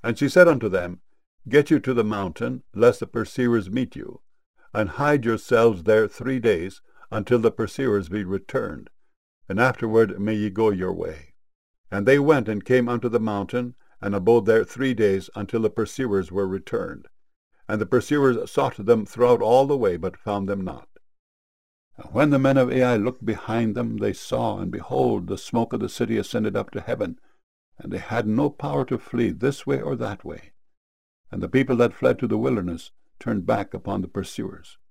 And she said unto them, Get you to the mountain, lest the pursuers meet you, and hide yourselves there 3 days, until the pursuers be returned, and afterward may ye go your way. And they went and came unto the mountain, and abode there 3 days, until the pursuers were returned. And the pursuers sought them throughout all the way, but found them not. And when the men of Ai looked behind them, they saw, and behold, the smoke of the city ascended up to heaven, and they had no power to flee this way or that way. And the people that fled to the wilderness turned back upon the pursuers.